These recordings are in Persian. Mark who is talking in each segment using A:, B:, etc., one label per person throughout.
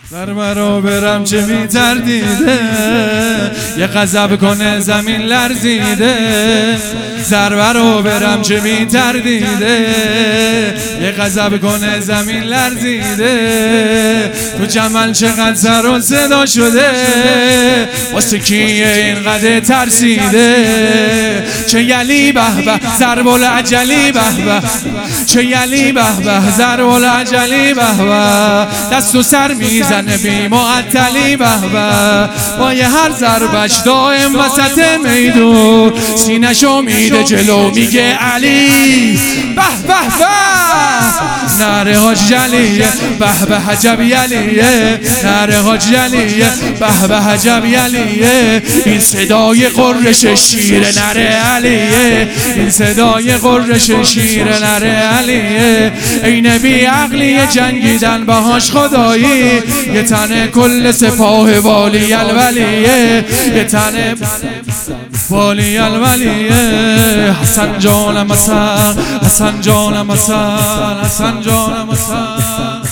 A: ضربه رو برم چه می‌تردیده، یه غضب کنه زمین لرزیده. ضربه رو برم چه می‌تردیده، یه غضب کنه زمین لرزیده. تو جمل چقدر سر و صدا شده، واسه کیه اینقدر ترسیده. چه یلی به به ضرب العجلی به به، چه یلی به به ضرب العجلی به به. دست و سر میزنه بی معطلی به به، با یه هر ضربش دائم وسط میدون سینه‌شو میده جلو میگه علی. به به به نره حاج جلیه، به به عجب یلیه. نره حاج جلیه، به به عجب یلیه. این صدای قرش شیر نره علیه، این صدای قرش شیر نره علیه. این بی عقلی جنگیدن باهاش خدایی، یه تنه کل سپاه والی الولیه، یه تنه والی الولیه. حسن جانم حسن، حسن جانم حسن، حسن جانم حسن،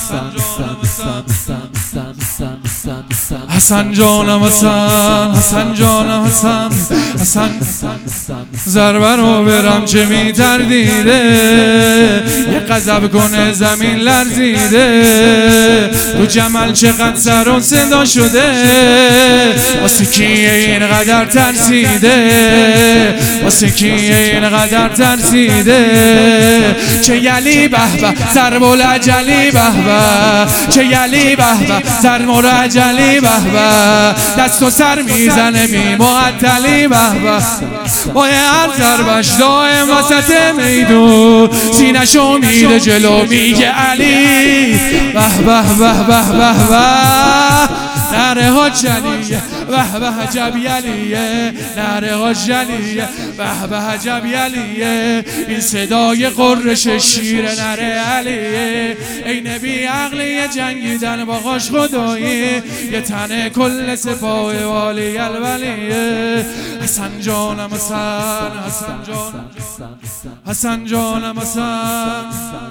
A: حسن جانم حسن، حسن جانم حسن، حسن. ضربه رو برم چه می‌تردیده، یه غضب کنه زمین لرزیده. تو جمل چقدر سر و صدا شده، واسه کیه اینقدر ترسیده، واسه کیه اینقدر ترسیده. چه یلی به به ضرب العجلی به به، چه یلی به به ضرب العجلی به به. دست و سر میزنه بی معطلی به به، با هر ضربش دائم وسط میدون سینه‌شو میده جلو میگه علی. به به به به به به نره حاج جلیه، به به عجب یلیه. نره حاج جلیه، به به عجب یلیه. این صدای قرش شیر نره علیه. این بی عقلی جنگیدن باهاش خدایی، یه تنه کل سپاه والی الولیه. حسن جانم حسن، حسن جانم حسن جانم حسن.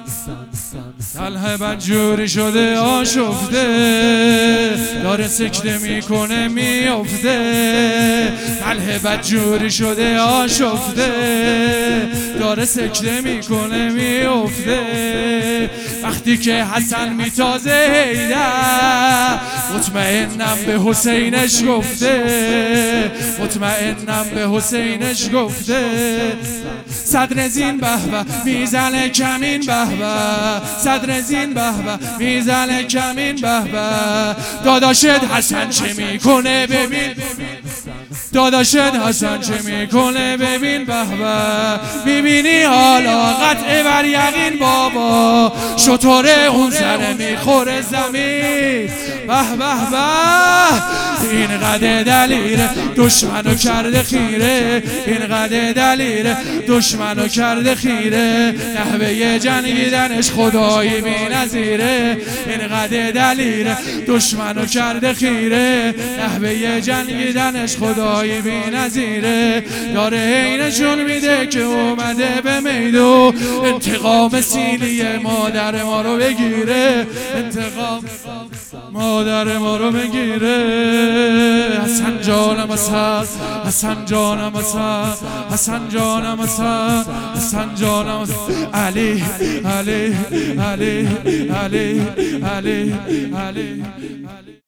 A: طلحه بدجوری شده آشفته، داره سکته میکنه میافته. طلحه بدجوری شده آشفته، داره سکته میکنه میافته. وقتی که حسن میتازه هیدر، مطمئنم به حسینش گفته، مطمئنم به حسینش گفته. صدر زین به به میزنه کمین به به، صدر زین به به میزنه کمین به به. داداشت حسن چه میکنه ببین، داداشت حسن چه میکنه ببین به به. میبینی حالا قطع بر یقین بابا، شطور اون سر میخوره زمین. به به به اینقدر دلیره دشمنو کرده خیره، اینقدر دلیره دشمنو کرده خیره. نحوه جنگیدنش خدایی بی نظیره، اینقدر دلیره دشمنو کرده خیره. نحوه جنگیدنش خدایی بی نظیره. داره عینشون میده که اومده به میدون انتقام سیلی مادر ما رو بگیره، انتقام مادر ما رو بگیره. حسن جانم حسن، حسن جانم حسن، حسن جانم حسن، حسن جانم علی علی علی علی علی علی.